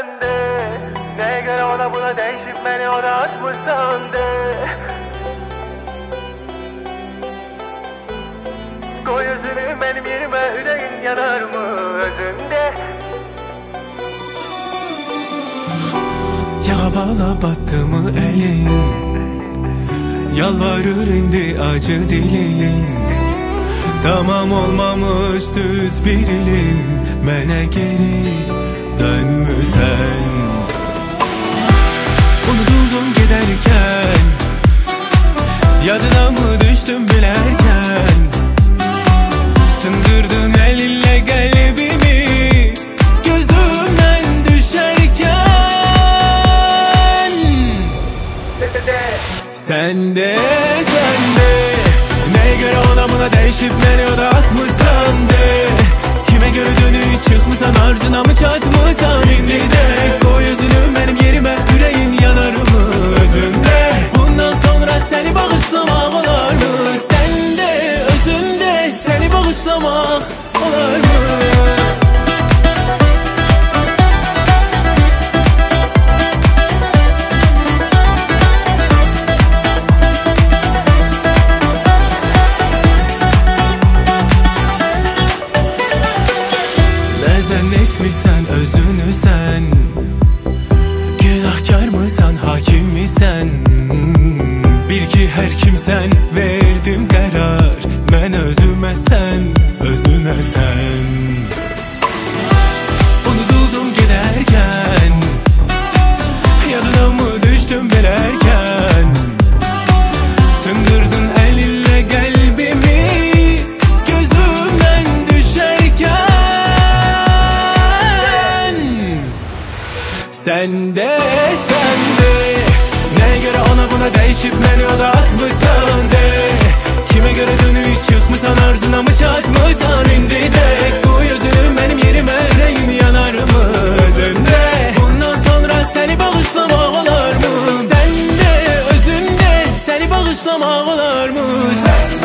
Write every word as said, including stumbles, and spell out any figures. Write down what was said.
sende. Neye göre ona buna değişip beni ona atmışsan de. Koy yüzünü benim yerime, yüreğin yanar mı özünde? Yağa bağla battı mı elin, yalvarır indi acı dilin. Tamam olmamış düz bir ilin, mene geri dönmüsen. Unutuldum giderken, yadına mı düştüm bilerken. Sındırdın elinle kalbimi, gözümden düşerken. Sen de, sen de neye göre ona buna değişip beni o da atmışsan de. Kime göre dönüp çıkmışsan, arzuna mı çatmışsan indi de. Koy yüzünü benim yerime, yüreğin yanar mı özünde? Bundan sonra seni bağışlamak olar mı? Sen de özünde seni bağışlamak olar mı? Zannetmişsen özünü sen, günahkar mısan hakim misən? Bil ki her kimsen, verdim karar. Ben özüme sen, özüne sen. Unutuldum giderken, yadına mı düştüm bilerken. Sındırdın elinle kalbimi, gözümden düşerken. Sen de, sen de neye göre ona buna değişip beni o da atmışsan de. Kime göre dönüp çıkmışsan, arzuna mı çatmışsan indi de. Koy yüzünü benim yerime, yüreğin yanar mı özünde? Bundan sonra seni bağışlamak olar mı? Sen de özünde seni bağışlamak olar mı? Sen